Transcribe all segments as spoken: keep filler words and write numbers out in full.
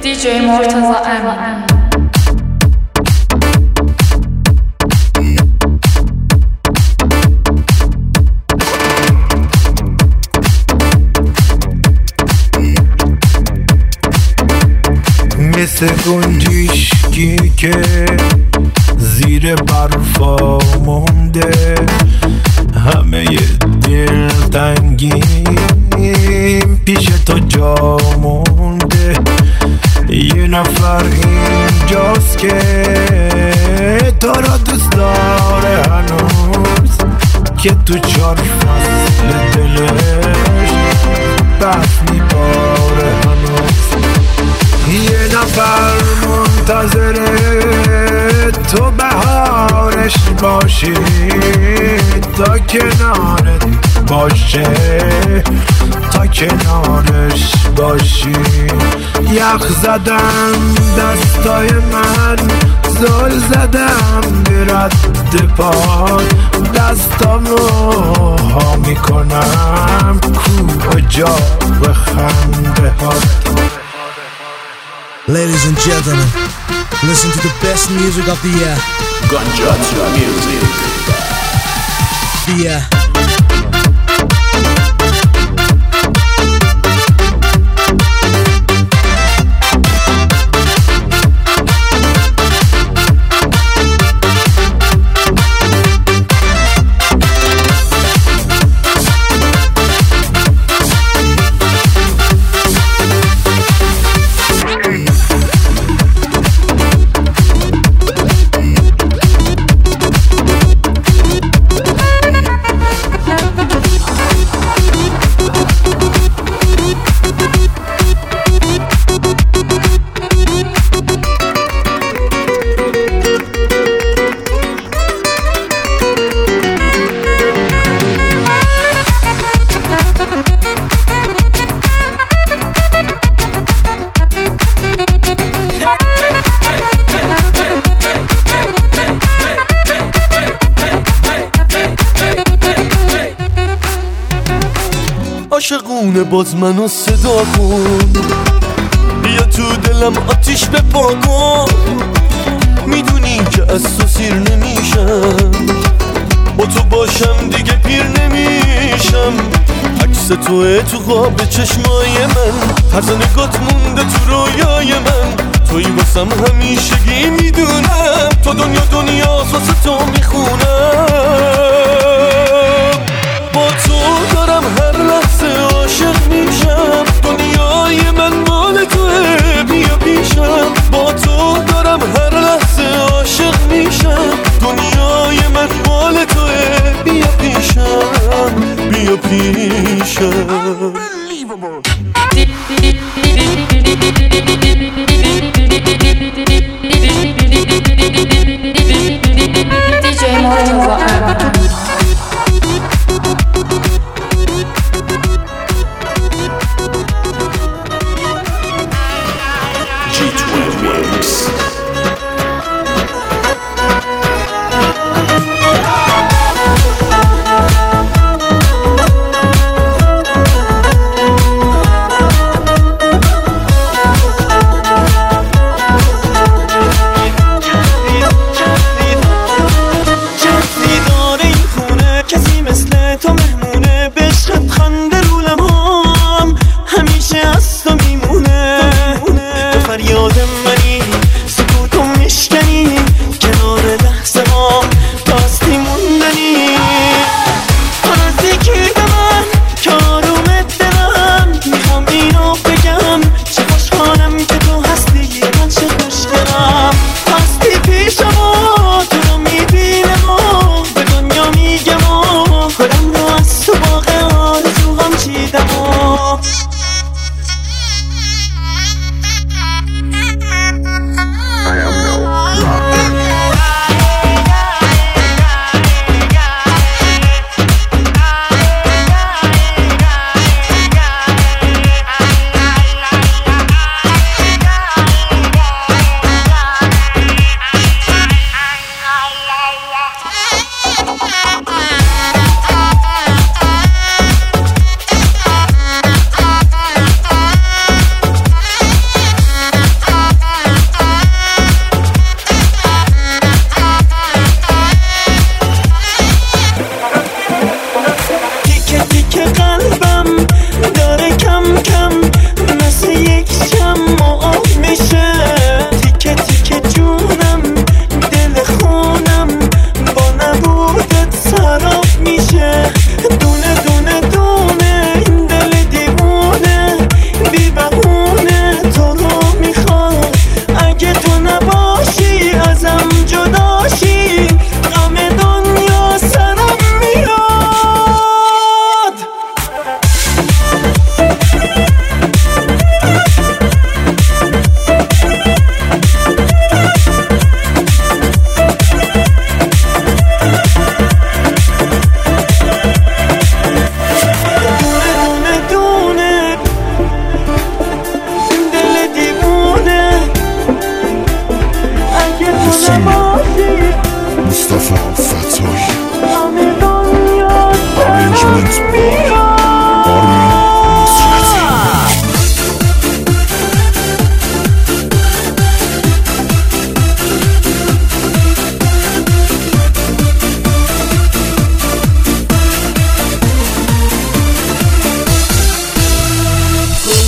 دیجی مرتضی امینی. مثل گنجشکی که زیر برفا مونده، همه دل تنگیم پیش تو جا مونده. یه نفر اینجاست که تو را دوست داره هنوز، که تو چار فصل دلش برف میباره هنوز. یه نفر منتظره تو بهارش باشی، تا کنارت باشه، تا کنارش باشی. یخ زدم دستای من، زل زدم به رد پاد، دستامو ها میکنم کجا به خنده هات. Ladies and gentlemen, listen to the best music of the year. Gunshots music. The year. عاشقونه باز منو صدا کن، بیا تو دلم آتیش بپا کن. میدونی که از تو سیر نمیشم، با تو باشم دیگه پیر نمیشم. عکس توه تو خواب چشمای من، طرز نگات مونده تو رویای من. توی واسم همیشگی میدونم، تو دنیا دنیا واسه تو میخونم. با تو دارم هر لحظه عاشق میشم، دنیای من مال توه بیا پیشم. با تو دارم هر لحظه عاشق میشم، دنیای من مال توه بیا پیشم، بیا پیشم. دیجی مرتضی امینی. داره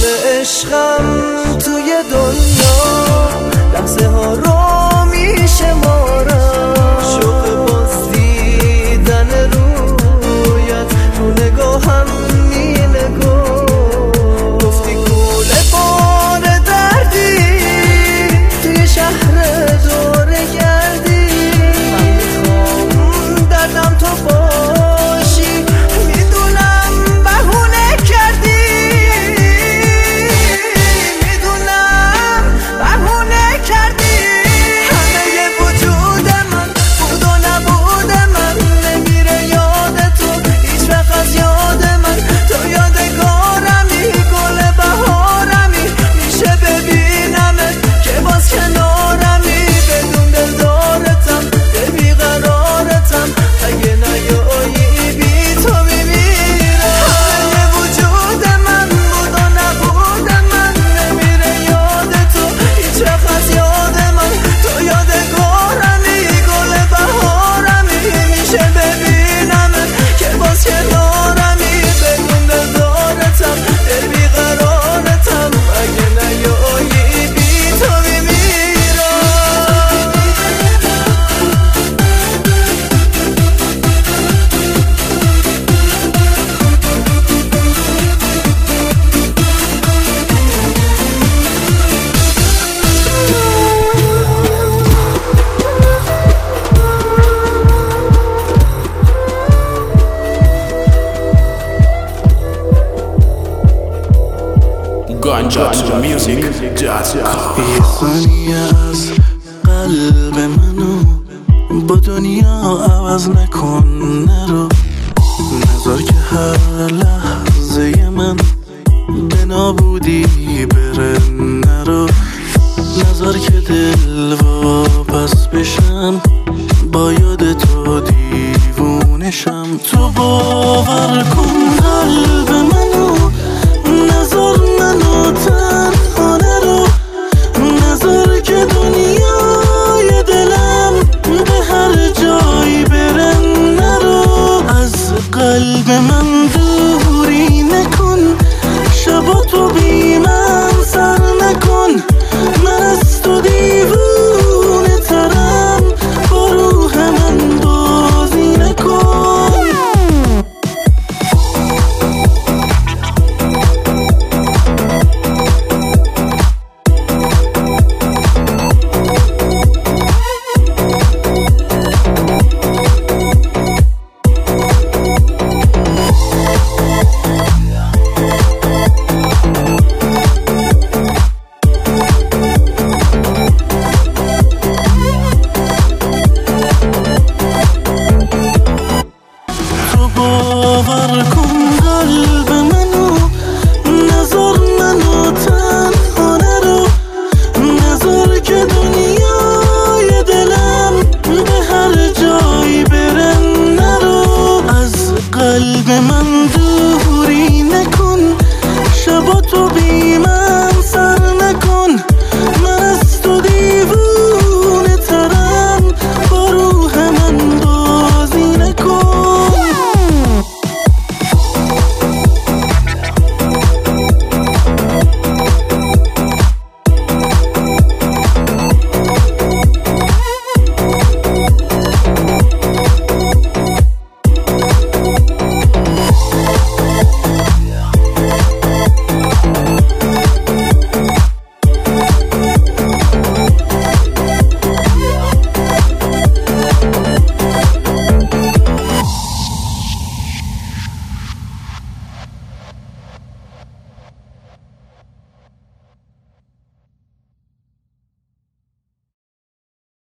عشقم توی دنیا لحظه ها رو میشمارم، شوق باز دیدن رویت رو نگاهم مینگاه. گفتی کوله بار دردی توی شهر دوره گردی، من میخوام دردم تو باشی، میدونم بهونه کردی، میدونم بهونه کردی. همه وجود من بود و نبود من، نمیره یاد تو هیچ وقت از یاد من. تو یادگارمی، گل بهارمی، میشه ببینمت که باز کنارمی. بدون دلدارتم، دل بیقرارتم، اگه نیایی بی تو میمیرم. همه وجود من بود و نبود من، نمیره یاد تو هیچ وقت از یاد من. تو یادگارمی، گل بهارمی، میشه ببینمت که باز کنارمی. بدون دلدارتم، دل بیقرارتم، اگه نیایی بی تو میمیرم. Ganja to music dot com. یه ثانیه از قلب منو با دنیا عوض نکن، نرو نذار که هر لحظه من به نابودی بره، نرو نذار که دل واپس بشم، با یاد تو دیوونشم. تو باور کن قلب